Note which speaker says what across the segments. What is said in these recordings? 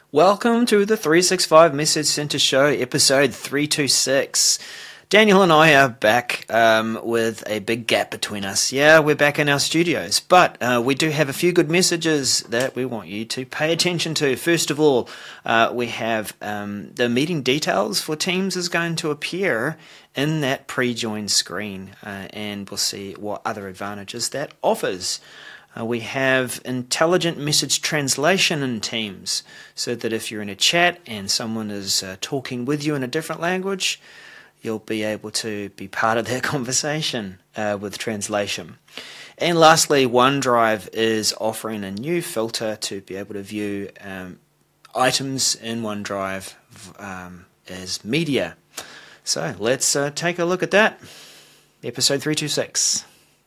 Speaker 1: Welcome to the 365 Message Center Show, episode 326. Daniel and I are back with a big gap between us. Yeah, we're back in our studios, but we do have a few good messages that we want you to pay attention to. First of all, we have the meeting details for Teams is going to appear in that pre-join screen, and we'll see what other advantages that offers. We have intelligent message translation in Teams, so that if you're in a chat and someone is talking with you in a different language, you'll be able to be part of that conversation with translation. And lastly, OneDrive is offering a new filter to be able to view items in OneDrive as media. So let's take a look at that. Episode 326.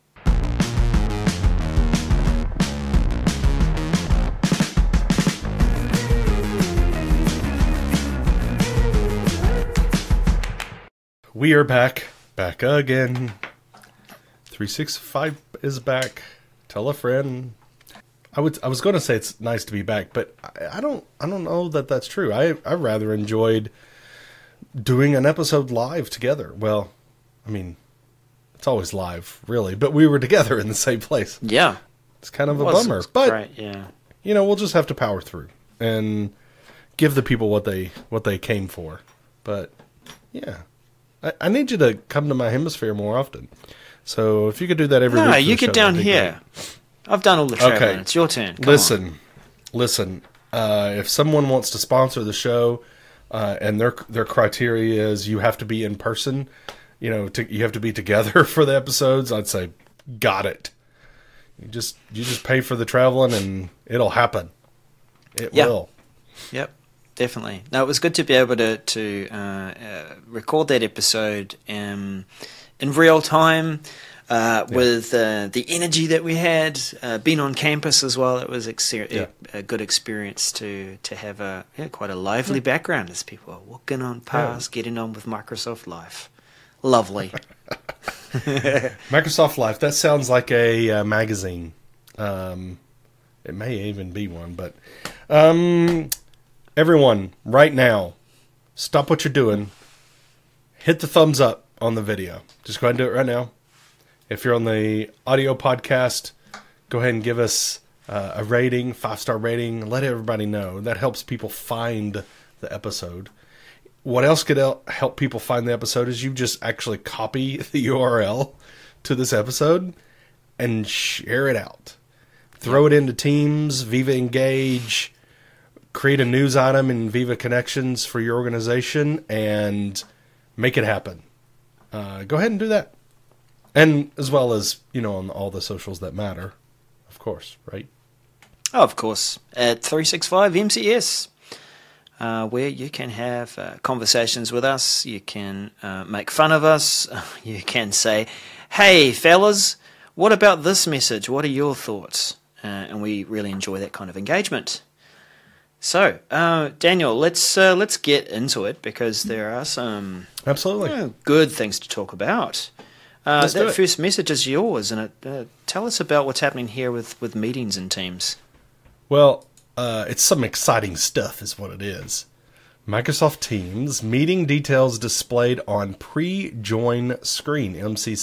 Speaker 2: We are back again. 365 is back. Tell a friend. I was going to say it's nice to be back, but I don't know that that's true. I rather enjoyed doing an episode live together. Well, I mean, it's always live, really, but we were together in the same place.
Speaker 1: Yeah,
Speaker 2: it's kind of a bummer, but
Speaker 1: right, yeah.
Speaker 2: You know, we'll just have to power through and give the people what they came for. But yeah. I need you to come to my hemisphere more often. So if you could do that every week.
Speaker 1: No, you get down here. Great. I've done all the traveling. Okay. It's your turn.
Speaker 2: Listen. If someone wants to sponsor the show, and their criteria is you have to be in person, you have to be together for the episodes, I'd say, got it. You just pay for the traveling and it'll happen. It will.
Speaker 1: Yep. Definitely. No, it was good to be able to record that episode in real time with the energy that we had. Being on campus as well, it was a good experience to have quite a lively background as people are walking on past, getting on with Microsoft Live. Lovely.
Speaker 2: Microsoft Live, that sounds like a magazine. It may even be one, but... Everyone, right now, stop what you're doing. Hit the thumbs up on the video. Just go ahead and do it right now. If you're on the audio podcast, go ahead and give us a rating, 5-star rating. Let everybody know. That helps people find the episode. What else could help people find the episode is you just actually copy the URL to this episode and share it out. Throw it into Teams, Viva Engage. Create a news item in Viva Connections for your organization and make it happen. Go ahead and do that. And as well as, on all the socials that matter, of course, right?
Speaker 1: Oh, of course. At 365 MCS, where you can have conversations with us. You can make fun of us. You can say, hey, fellas, what about this message? What are your thoughts? And we really enjoy that kind of engagement. So, Daniel, let's get into it because there are some
Speaker 2: absolutely
Speaker 1: good things to talk about. That first message is yours, and tell us about what's happening here with meetings and Teams.
Speaker 2: Well, it's some exciting stuff is what it is. Microsoft Teams, meeting details displayed on pre-join screen,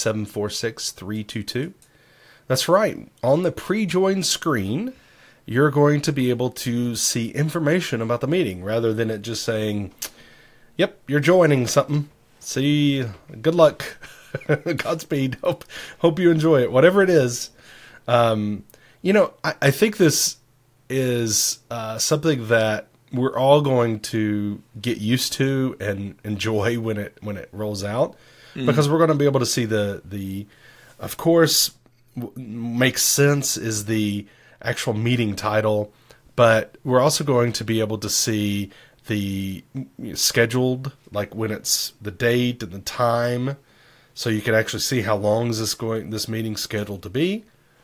Speaker 2: MC746322. That's right, on the pre-join screen, you're going to be able to see information about the meeting rather than it just saying, yep, you're joining something. See, good luck. Godspeed. Hope you enjoy it. Whatever it is. I think this is something that we're all going to get used to and enjoy when it rolls out. Because we're going to be able to see the of course, makes sense is the actual meeting title, but we're also going to be able to see the scheduled, like when it's the date and the time, so you can actually see how long is this meeting scheduled to be,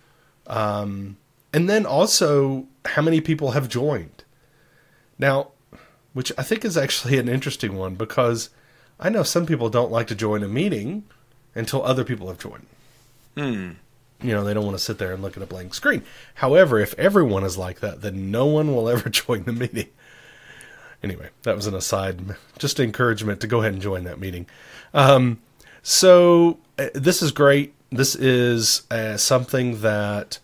Speaker 2: and then also how many people have joined. Now, which I think is actually an interesting one because I know some people don't like to join a meeting until other people have joined. They don't want to sit there and look at a blank screen. However, if everyone is like that, then no one will ever join the meeting. Anyway, that was an aside, just encouragement to go ahead and join that meeting. So this is great. This is something that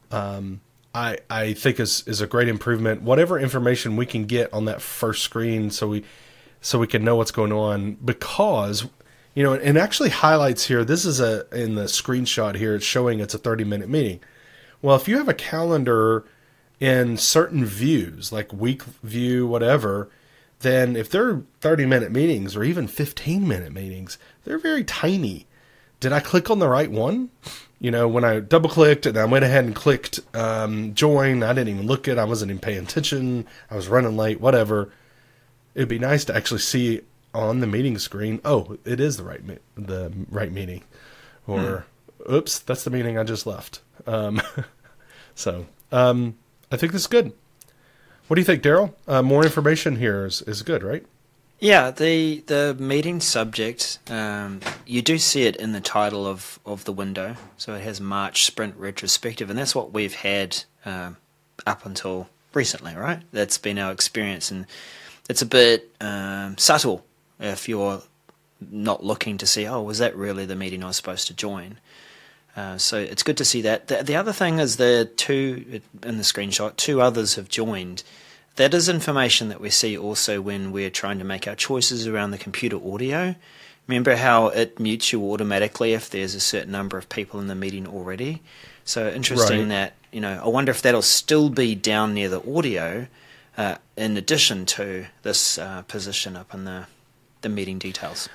Speaker 2: I think is a great improvement. Whatever information we can get on that first screen, so we can know what's going on, because it actually highlights here. This is in the screenshot here. It's showing it's a 30-minute meeting. Well, if you have a calendar in certain views, like week view, whatever, then if they're 30-minute meetings or even 15-minute meetings, they're very tiny. Did I click on the right one? When I double clicked and I went ahead and clicked join, I didn't even look at it. I wasn't even paying attention. I was running late, whatever. It'd be nice to actually see on the meeting screen, oh, it is the right meeting. Or, oops, that's the meeting I just left. So I think this is good. What do you think, Daryl? More information here is good, right?
Speaker 1: Yeah, the meeting subject, you do see it in the title of the window. So it has March Sprint Retrospective, and that's what we've had up until recently, right? That's been our experience, and it's a bit subtle if you're not looking to see, was that really the meeting I was supposed to join? So it's good to see that. The other thing is in the screenshot, 2 others have joined. That is information that we see also when we're trying to make our choices around the computer audio. Remember how it mutes you automatically if there's a certain number of people in the meeting already? So interesting that, I wonder if that'll still be down near the audio in addition to this position up in the meeting details.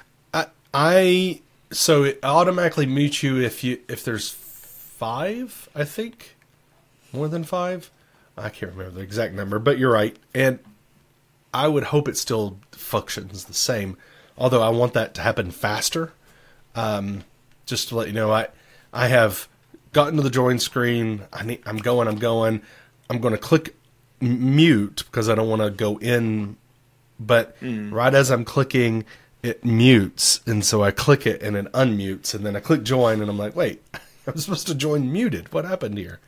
Speaker 2: So it automatically mutes you if there's 5, I think. More than 5? I can't remember the exact number, but you're right. And I would hope it still functions the same, although I want that to happen faster. Just to let you know, I have gotten to the join screen. I'm going. I'm going to click mute because I don't want to go in. But right as I'm clicking, it mutes. And so I click it and it unmutes. And then I click join and I'm like, wait, I'm supposed to join muted. What happened here?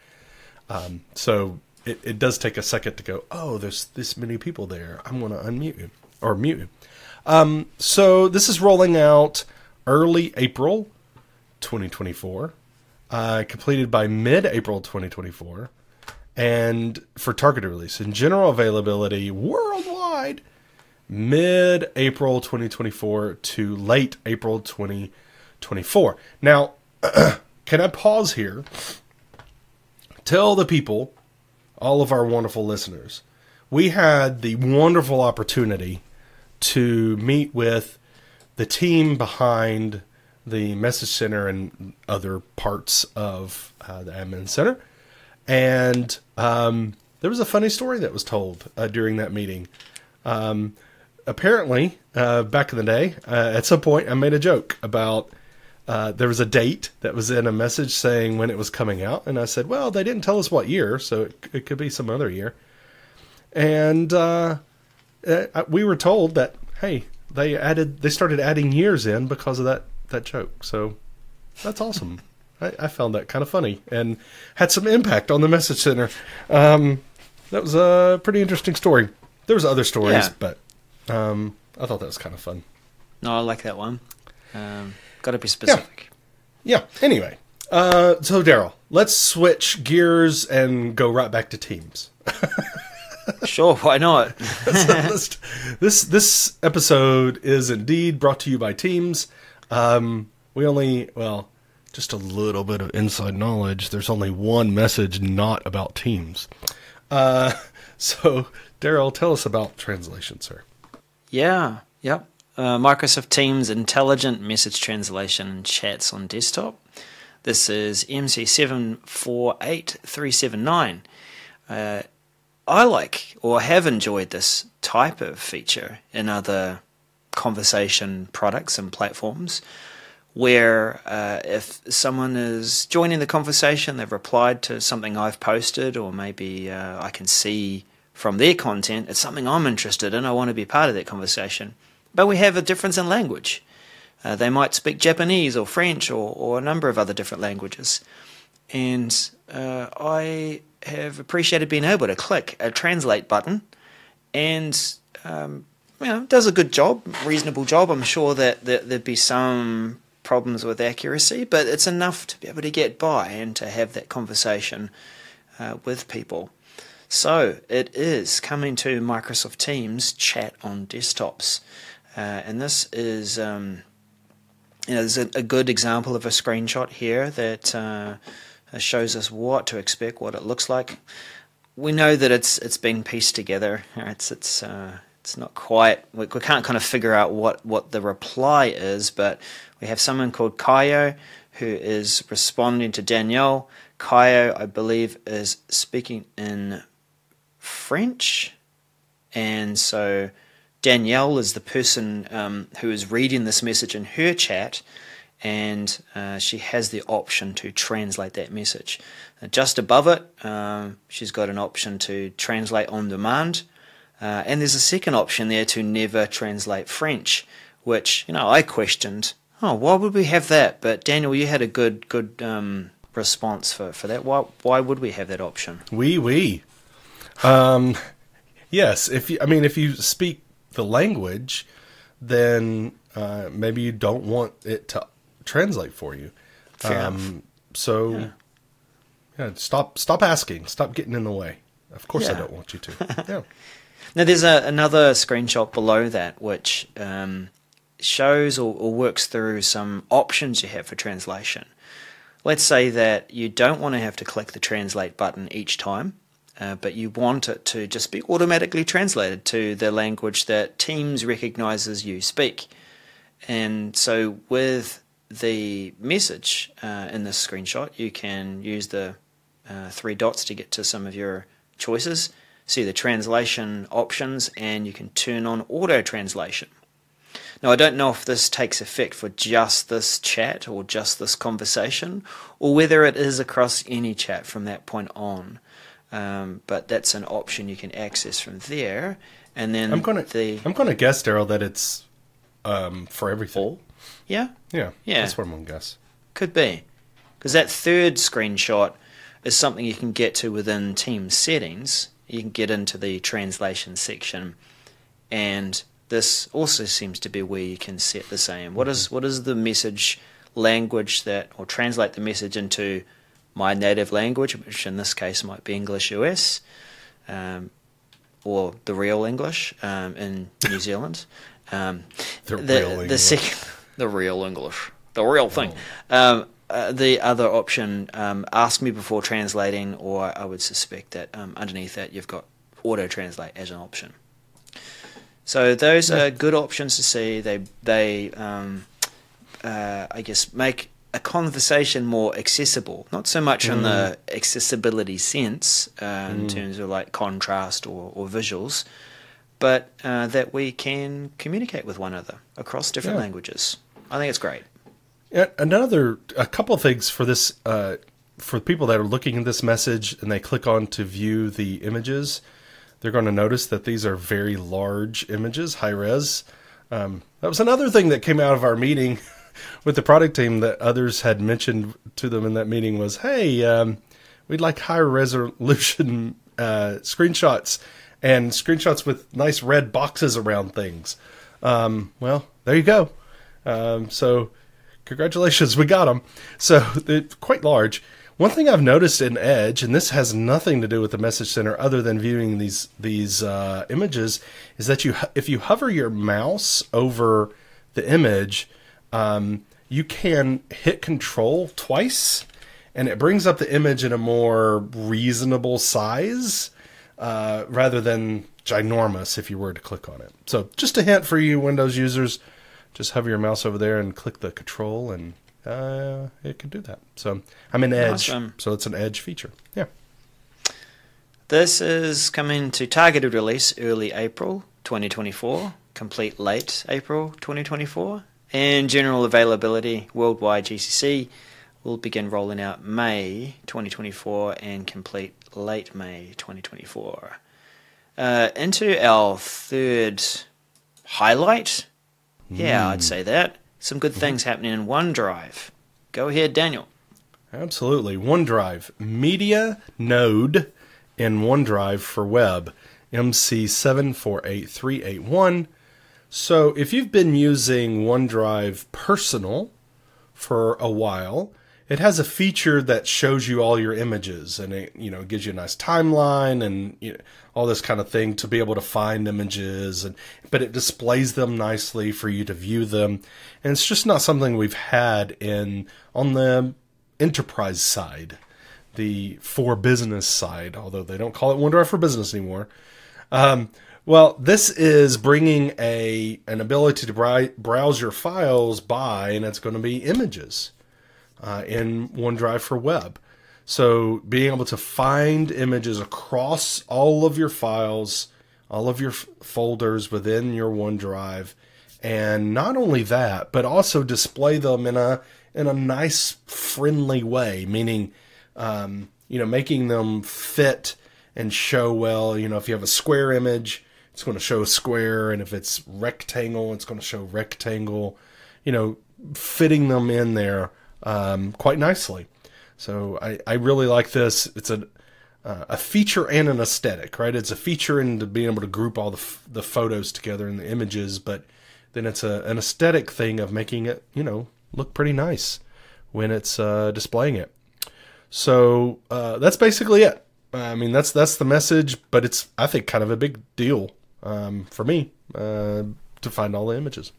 Speaker 2: So it does take a second to go, oh, there's this many people there. I'm going to unmute you or mute you. So this is rolling out early April 2024, completed by mid-April 2024, and for targeted release. In general availability worldwide, mid-April 2024 to late April 2024. Now, can I pause here? Tell the people, all of our wonderful listeners, we had the wonderful opportunity to meet with the team behind the Message Center and other parts of the Admin Center. And there was a funny story that was told during that meeting. Apparently, back in the day, at some point, I made a joke about there was a date that was in a message saying when it was coming out. And I said, well, they didn't tell us what year, so it could be some other year. And we were told that, hey, they started adding years in because of that joke. So that's awesome. I found that kind of funny and had some impact on the Message Center. That was a pretty interesting story. There was other stories, but I thought that was kind of fun.
Speaker 1: No, I like that one. Got to be specific.
Speaker 2: Yeah. Anyway, so Daryl, let's switch gears and go right back to Teams.
Speaker 1: Sure, why not?
Speaker 2: This episode is indeed brought to you by Teams. Just a little bit of inside knowledge. There's only one message not about Teams. So, Daryl, tell us about translation, sir.
Speaker 1: Yeah, yep. Microsoft Teams Intelligent Message Translation and Chats on Desktop. This is MC748379. I like or have enjoyed this type of feature in other conversation products and platforms where if someone is joining the conversation, they've replied to something I've posted, or maybe I can see from their content, it's something I'm interested in, I want to be part of that conversation. But we have a difference in language. They might speak Japanese or French or a number of other different languages. And I have appreciated being able to click a translate button and does a good job, reasonable job. I'm sure that there'd be some problems with accuracy, but it's enough to be able to get by and to have that conversation with people. So it is coming to Microsoft Teams chat on desktops, and this is there's a good example of a screenshot here that shows us what to expect, what it looks like. We know that it's been pieced together. It's not quite. We can't kind of figure out what the reply is, but we have someone called Kaio who is responding to Danielle. Kaio, I believe, is speaking in French, and so Danielle is the person who is reading this message in her chat, and she has the option to translate that message. Just above it, she's got an option to translate on demand, and there's a second option there to never translate French, which I questioned. Oh, why would we have that? But Daniel, you had a good response for that. Why would we have that option?
Speaker 2: Oui. Yes, if you speak the language, then maybe you don't want it to translate for you. Stop asking. Stop getting in the way. Of course, I don't want you to. Yeah.
Speaker 1: Now, there's another screenshot below that which shows or works through some options you have for translation. Let's say that you don't want to have to click the translate button each time, but you want it to just be automatically translated to the language that Teams recognizes you speak. And so with the message in this screenshot, you can use the three dots to get to some of your choices, see the translation options, and you can turn on auto translation. Now, I don't know if this takes effect for just this chat or just this conversation, or whether it is across any chat from that point on. But that's an option you can access from there. And then
Speaker 2: I'm gonna guess, Daryl, that it's for everything.
Speaker 1: All? Yeah.
Speaker 2: That's what I'm gonna guess.
Speaker 1: Could be, because that third screenshot is something you can get to within Teams settings. You can get into the translation section, and this also seems to be where you can set the same. What is the message language or translate the message into my native language, which in this case might be English US, or the real English in New Zealand.
Speaker 2: The
Speaker 1: real English, the real thing. The other option, ask me before translating, or I would suspect that underneath that you've got auto translate as an option. So those are good options to see. They I guess make a conversation more accessible, not so much in the accessibility sense in terms of like contrast or visuals, but that we can communicate with one another across different languages. I think it's great.
Speaker 2: A couple of things for this, for people that are looking at this message and they click on to view the images, they're going to notice that these are very large images, high res. That was another thing that came out of our meeting with the product team that others had mentioned to them in that meeting was, hey, we'd like higher resolution screenshots and screenshots with nice red boxes around things. Well, there you go. So congratulations, we got them. So they're quite large. One thing I've noticed in Edge, and this has nothing to do with the Message Center other than viewing these images, is that if you hover your mouse over the image, you can hit Control twice, and it brings up the image in a more reasonable size, rather than ginormous if you were to click on it. So just a hint for you Windows users, just hover your mouse over there and click the Control, and it can do that. So I'm in Edge, so it's an Edge feature. Yeah.
Speaker 1: This is coming to targeted release early April 2024, complete late April 2024, and general availability worldwide GCC will begin rolling out May 2024 and complete late May 2024. Into our third highlight. Yeah, I'd say that. Some good things happening in OneDrive. Go ahead, Daniel.
Speaker 2: Absolutely. OneDrive. Media Node in OneDrive for web MC748381. So if you've been using OneDrive Personal for a while, it has a feature that shows you all your images, and it, gives you a nice timeline and all this kind of thing to be able to find images, but it displays them nicely for you to view them. And it's just not something we've had on the enterprise side, the for business side, although they don't call it OneDrive for Business anymore. Well, this is bringing an ability to browse your files by, and it's going to be images in OneDrive for Web. So being able to find images across all of your files, all of your folders within your OneDrive, and not only that, but also display them in a nice, friendly way, meaning making them fit and show well. If you have a square image, it's going to show square, and if it's rectangle, it's going to show rectangle. Fitting them in there quite nicely. So I really like this. It's a feature and an aesthetic, right? It's a feature in being able to group all the photos together in the images, but then it's an aesthetic thing of making it, look pretty nice when it's displaying it. So that's basically it. I mean, that's the message, but it's, I think, kind of a big deal for me to find all the images.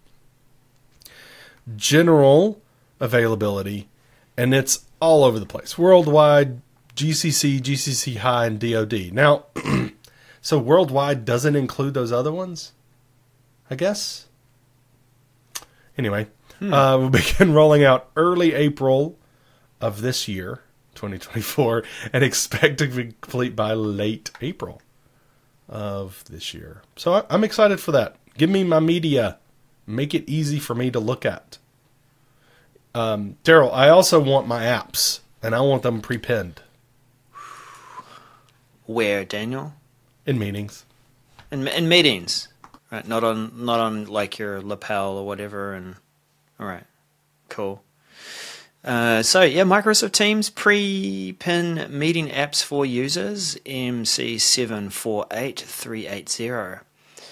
Speaker 2: General availability, and it's all over the place. Worldwide, GCC, GCC High, and DoD. Now, so worldwide doesn't include those other ones, I guess? Anyway, we'll begin rolling out early April of this year, 2024, and expect to be complete by late April of this year. So I'm excited for that. Give me my media. Make it easy for me to look at. Daryl, I also want my apps, and I want them pre-pinned.
Speaker 1: Where, Daniel?
Speaker 2: In meetings.
Speaker 1: In meetings, right? Not on like your lapel or whatever. And all right, cool. So yeah, Microsoft Teams pre-pin meeting apps for users, MC748380.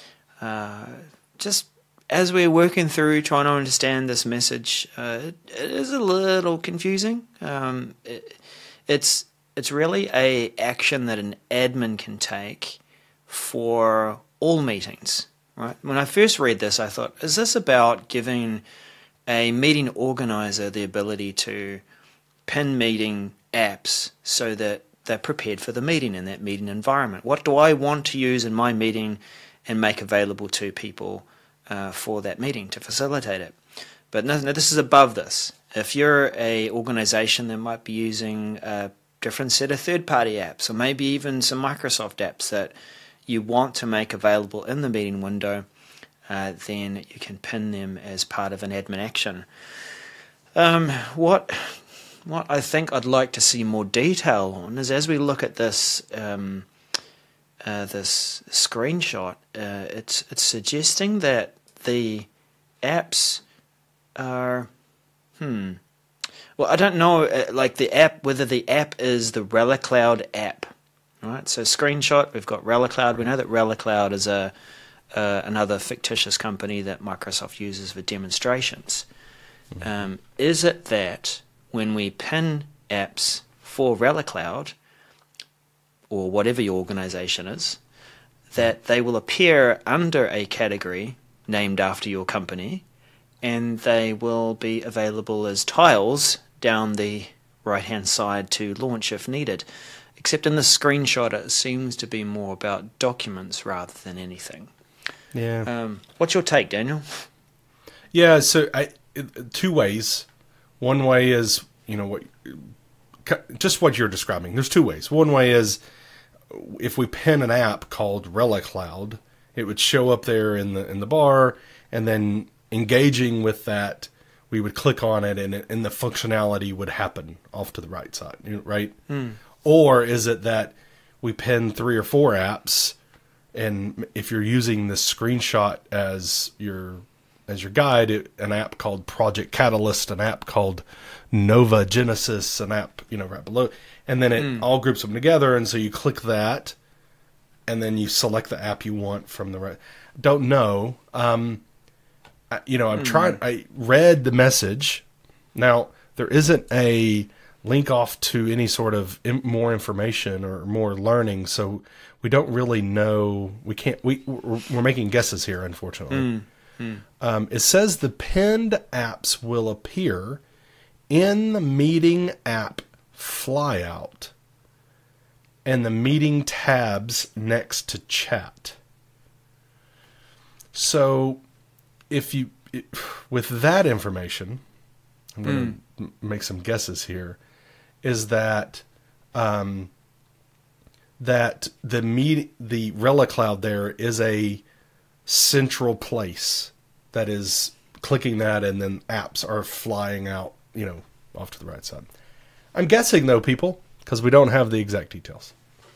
Speaker 1: Just as we're working through trying to understand this message, it is a little confusing. It's really a action that an admin can take for all meetings, right? When I first read this, I thought, is this about giving a meeting organizer the ability to pin meeting apps so that they're prepared for the meeting in that meeting environment? What do I want to use in my meeting and make available to people for that meeting to facilitate it? But no, this is above this. If you're a organization that might be using a different set of third-party apps, or maybe even some Microsoft apps that you want to make available in the meeting window, then you can pin them as part of an admin action. What I think I'd like to see more detail on is, as we look at this this screenshot, it's suggesting that the apps are well, I don't know, like the app, whether the app is the ReliCloud app, right? So screenshot, we've got ReliCloud. We know that ReliCloud is another fictitious company that Microsoft uses for demonstrations. Is it that when we pin apps for ReliCloud, or whatever your organization is, that they will appear under a category named after your company, and they will be available as tiles down the right-hand side to launch if needed? Except in the screenshot, it seems to be more about documents rather than anything.
Speaker 2: Yeah.
Speaker 1: What's your take, Daniel?
Speaker 2: Yeah, so two ways. One way is, just what you're describing. There's two ways. One way is if we pin an app called ReliCloud, it would show up there in the bar, and then engaging with that, we would click on it, and the functionality would happen off to the right side, right? Or is it that we pin 3 or 4 apps, and if you're using this screenshot as your guide, an app called Project Catalyst, an app called Nova Genesis, an app right below, and then it all groups them together, and so you click that, and then you select the app you want from the right. Don't know. I've tried. I read the message. Now there isn't a link off to any sort of more information or more learning, so we don't really know. We can't. We're making guesses here, unfortunately. It says the pinned apps will appear in the meeting app flyout and the meeting tabs next to chat. So, with that information, I'm going to make some guesses here. Is that that the ReliCloud there is a central place that is clicking that, and then apps are flying out, off to the right side. I'm guessing though, people, because we don't have the exact details.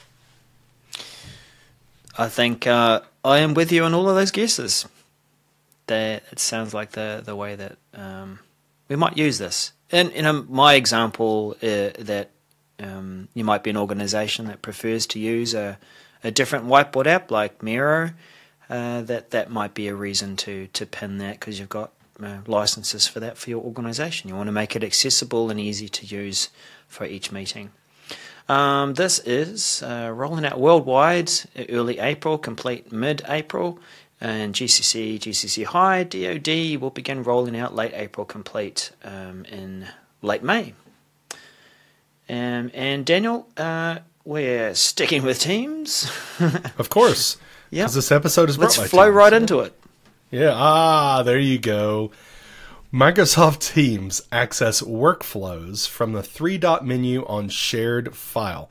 Speaker 1: I think I am with you on all of those guesses. It sounds like the way that we might use this. And my example that you might be an organization that prefers to use a different whiteboard app like Miro. That might be a reason to pin that, because you've got licenses for that for your organization. You want to make it accessible and easy to use for each meeting. This is rolling out worldwide early April, complete mid-April, and GCC High, DoD will begin rolling out late April, complete in late May. And Daniel, we're sticking with Teams.
Speaker 2: Of course.
Speaker 1: Yeah.
Speaker 2: Because this episode is brought by
Speaker 1: Let's flow
Speaker 2: Teams.
Speaker 1: right into it.
Speaker 2: Yeah. There you go. Microsoft Teams access workflows from the three-dot menu on Shared File,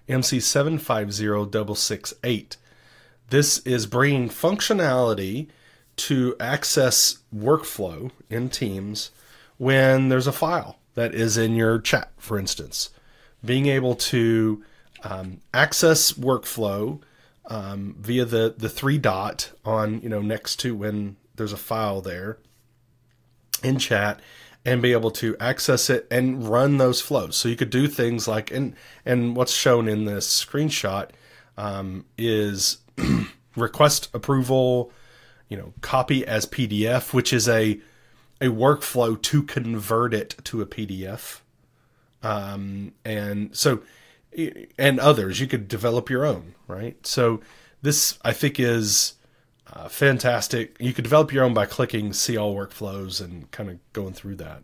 Speaker 2: MC750668. This is bringing functionality to access workflow in Teams when there's a file that is in your chat, for instance. Being able to access workflow via the three dot on, next to when there's a file there in chat, and be able to access it and run those flows. So you could do things like, and what's shown in this screenshot is request approval, copy as PDF, which is a workflow to convert it to a PDF. And so, and others, you could develop your own, right? So this, I think, is fantastic. You could develop your own by clicking see all workflows and kind of going through that.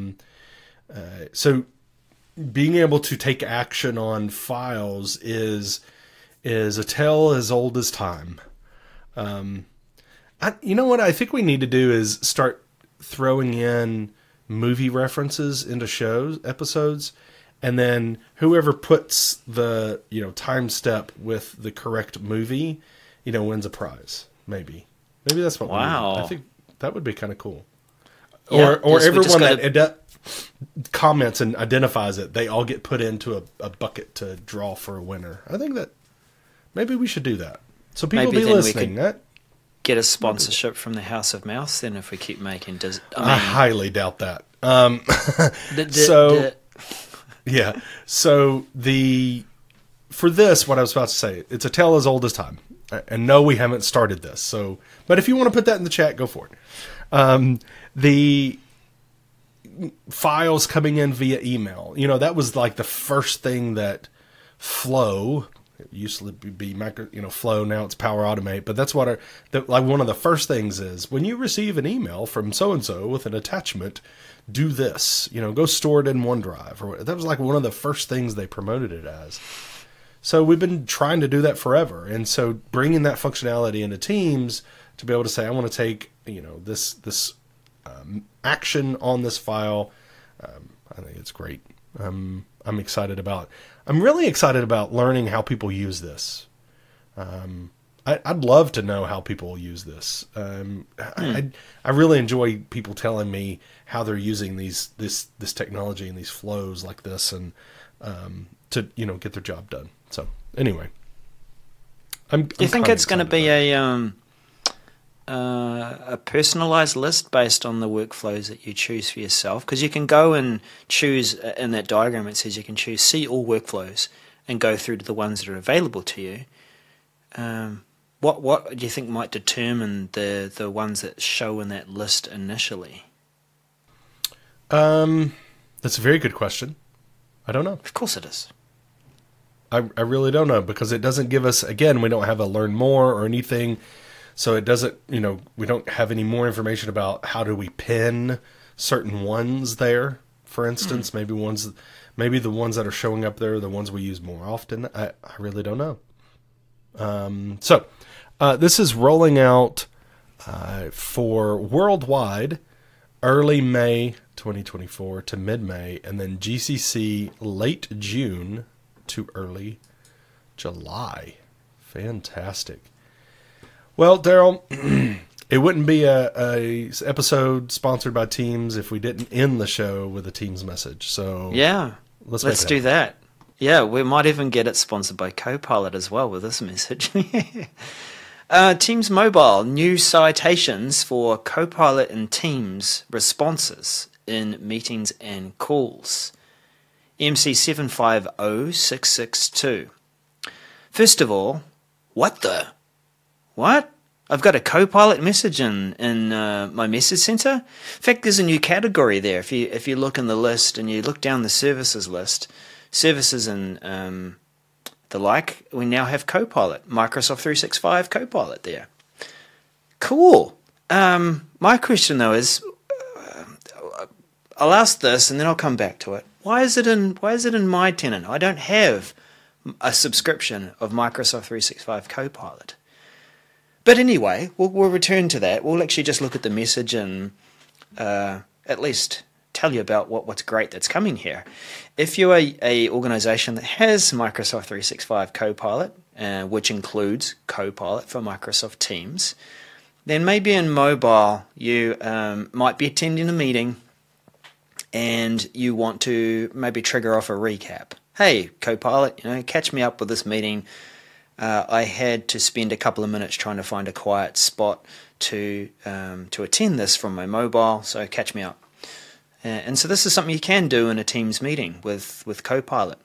Speaker 2: So being able to take action on files is a tale as old as time. You know what I think we need to do is start throwing in movie references into episodes, and then whoever puts the time step with the correct movie, wins a prize. Maybe that's what.
Speaker 1: Wow.
Speaker 2: We do. I think that would be kind of cool.
Speaker 1: Yeah,
Speaker 2: or everyone that comments and identifies it, they all get put into a bucket to draw for a winner. I think that maybe we should do that. So people
Speaker 1: Maybe
Speaker 2: be
Speaker 1: then
Speaker 2: listening.
Speaker 1: Get a sponsorship from the House of Mouse then if we keep making.
Speaker 2: I highly doubt that. Yeah. So for this, what I was about to say, it's a tale as old as time. And no, we haven't started this. So, but if you want to put that in the chat, go for it. The files coming in via email, that was like the first thing that Flow. It used to be Flow. Now it's Power Automate. But that's what one of the first things is when you receive an email from so and so with an attachment. Do this. Go store it in OneDrive. Or that was like one of the first things they promoted it as. So we've been trying to do that forever, and so bringing that functionality into Teams to be able to say, I want to take this action on this file. I think it's great. I'm really excited about learning how people use this. I'd love to know how people use this. I really enjoy people telling me how they're using this technology and these flows like this, and to get their job done. So anyway, do
Speaker 1: you think it's going to be a personalized list based on the workflows that you choose for yourself? Because you can go and choose in that diagram. It says you can choose see all workflows and go through to the ones that are available to you. What do you think might determine the ones that show in that list initially?
Speaker 2: That's a very good question. I don't know.
Speaker 1: Of course it is.
Speaker 2: I really don't know, because it doesn't give us, again, we don't have a learn more or anything. So it doesn't, we don't have any more information about how do we pin certain ones there. For instance, maybe the ones that are showing up there are the ones we use more often. I really don't know. So this is rolling out for worldwide early May 2024 to mid-May, and then GCC late June to early July. Fantastic. Well, Daryl, it wouldn't be a episode sponsored by Teams if we didn't end the show with a Teams message. So
Speaker 1: yeah, let's do that. Yeah, we might even get it sponsored by Copilot as well with this message. Teams Mobile, new citations for Copilot and Teams responses in meetings and calls. MC 750662. First of all, what? I've got a Copilot message in my message center. In fact, there's a new category there. If you look in the list and you look down the services list, services and the like, we now have Copilot, Microsoft 365 Copilot there. Cool. My question though is, I'll ask this and then I'll come back to it. Why is it in my tenant? I don't have a subscription of Microsoft 365 Copilot. But anyway, we'll return to that. We'll actually just look at the message and at least tell you about what's great that's coming here. If you're a organization that has Microsoft 365 Copilot, which includes Copilot for Microsoft Teams, then maybe in mobile you might be attending a meeting and you want to maybe trigger off a recap. Hey, Copilot, catch me up with this meeting. I had to spend a couple of minutes trying to find a quiet spot to attend this from my mobile, so catch me up. And so this is something you can do in a Teams meeting with Copilot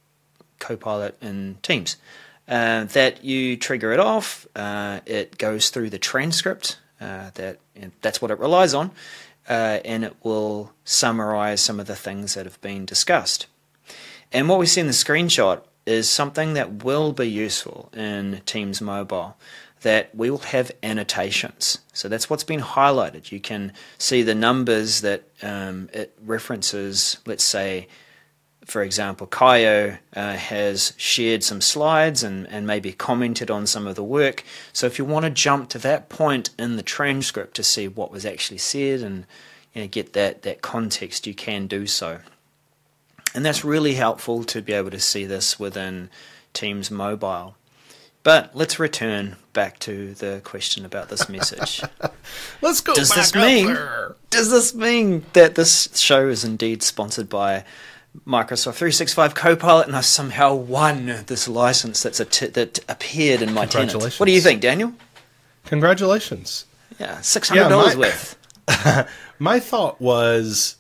Speaker 1: in Teams. That you trigger it off, it goes through the transcript, that's what it relies on, and it will summarize some of the things that have been discussed. And what we see in the screenshot is something that will be useful in Teams Mobile, that we will have annotations. So that's what's been highlighted. You can see the numbers that it references. Let's say, for example, Kaio has shared some slides and maybe commented on some of the work. So if you want to jump to that point in the transcript to see what was actually said and get that context, you can do so. And that's really helpful to be able to see this within Teams Mobile. But let's return back to the question about this message.
Speaker 2: Let's go
Speaker 1: Does
Speaker 2: back
Speaker 1: this
Speaker 2: up
Speaker 1: mean,
Speaker 2: there.
Speaker 1: Does this mean that this show is indeed sponsored by Microsoft 365 Copilot and I somehow won this license that appeared in my tenant? What do you think, Daniel?
Speaker 2: Congratulations.
Speaker 1: Yeah, $600 worth.
Speaker 2: My thought was...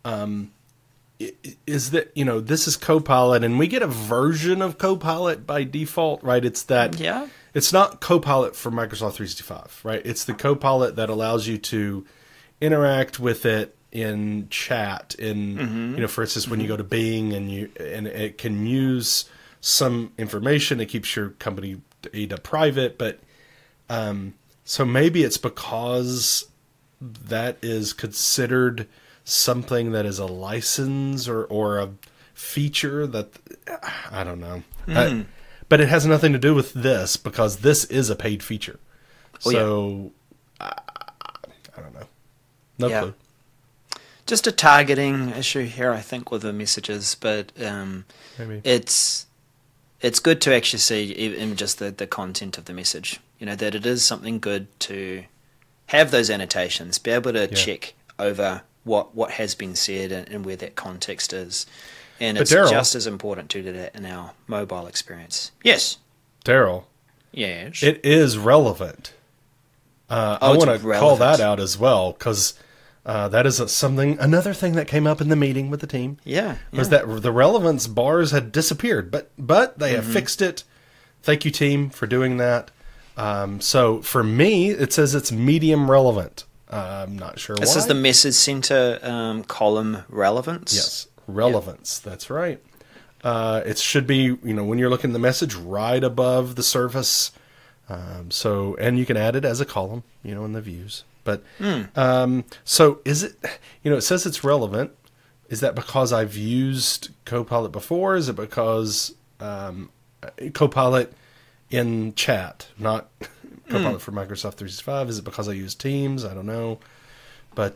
Speaker 2: is that, this is Copilot and we get a version of Copilot by default, right? It's not Copilot for Microsoft 365, right? It's the Copilot that allows you to interact with it in chat for instance, when you go to Bing and it can use some information. It keeps your company data private, but so maybe it's because that is considered something that is a license or a feature that I don't know. But it has nothing to do with this because this is a paid feature. So I don't know. No clue.
Speaker 1: Just a targeting issue here, I think, with the messages, but
Speaker 2: maybe
Speaker 1: it's good to actually see even just the content of the message. That it is something good to have those annotations, be able to check over what has been said and where that context is. And it's
Speaker 2: Daryl,
Speaker 1: just as important to do that in our mobile experience. Yes.
Speaker 2: Daryl.
Speaker 1: Yes.
Speaker 2: It is relevant. I want to call that out as well, because that is another thing that came up in the meeting with the team.
Speaker 1: Yeah.
Speaker 2: Was that the relevance bars had disappeared, but they have fixed it. thank you, team, for doing that. So for me, it says it's medium relevant. I'm not sure why.
Speaker 1: This is the message center column relevance.
Speaker 2: Yes, relevance. Yep. That's right. It should be, when you're looking at the message, right above the surface. And you can add it as a column, in the views. But so is it? It says it's relevant. Is that because I've used Copilot before? Is it because Copilot in chat, not Copilot for Microsoft 365? Is it because I use Teams? I don't know. But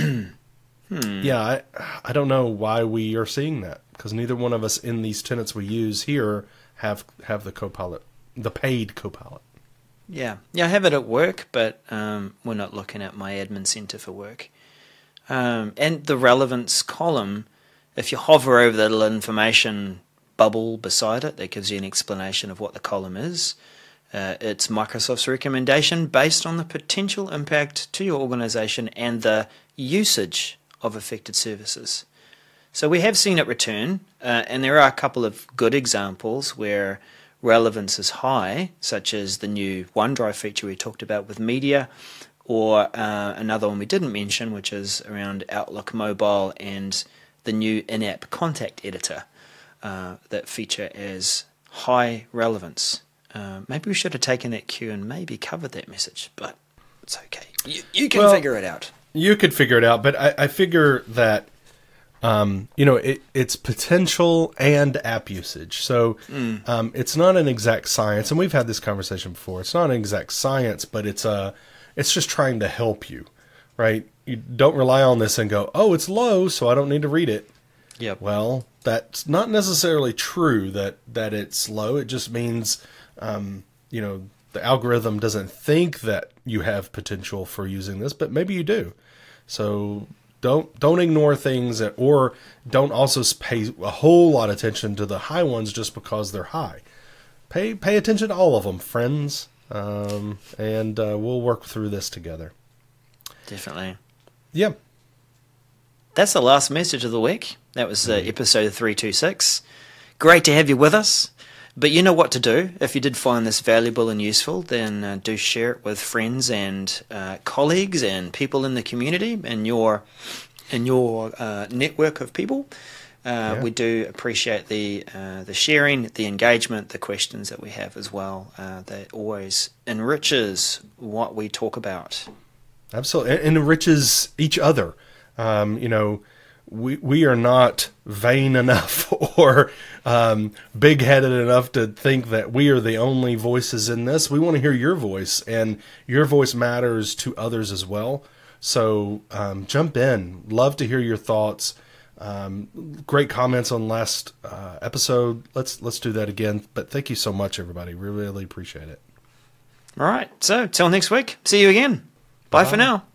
Speaker 2: yeah, I don't know why we are seeing that, because neither one of us in these tenants we use here have the Copilot, the paid Copilot.
Speaker 1: Yeah, I have it at work, but we're not looking at my admin center for work. And the relevance column, if you hover over the little information bubble beside it, that gives you an explanation of what the column is. It's Microsoft's recommendation based on the potential impact to your organization and the usage of affected services. So we have seen it return, and there are a couple of good examples where relevance is high, such as the new OneDrive feature we talked about with media, or another one we didn't mention, which is around Outlook Mobile and the new in-app contact editor that feature as high relevance. Maybe we should have taken that cue and maybe covered that message, but it's okay. You can figure it out.
Speaker 2: You could figure it out, but I figure that it's potential and app usage. So it's not an exact science, and we've had this conversation before. It's not an exact science, but it's just trying to help you, right? You don't rely on this and go, oh, it's low, so I don't need to read it.
Speaker 1: Yep.
Speaker 2: Well, that's not necessarily true that it's low. It just means, the algorithm doesn't think that you have potential for using this, but maybe you do. So don't ignore things, or don't also pay a whole lot of attention to the high ones just because they're high. Pay attention to all of them, friends, and we'll work through this together.
Speaker 1: Definitely.
Speaker 2: Yeah.
Speaker 1: That's the last message of the week. That was episode 326. Great to have you with us. But you know what to do. If you did find this valuable and useful, then do share it with friends and colleagues and people in the community and your network of people. We do appreciate the sharing, the engagement, the questions that we have as well. That always enriches what we talk about.
Speaker 2: Absolutely, it enriches each other. We are not vain enough or big-headed enough to think that we are the only voices in this. We want to hear your voice, and your voice matters to others as well. So jump in. Love to hear your thoughts. Great comments on last episode. Let's do that again. But thank you so much, everybody. We really appreciate it.
Speaker 1: All right. So till next week. See you again. Bye for now.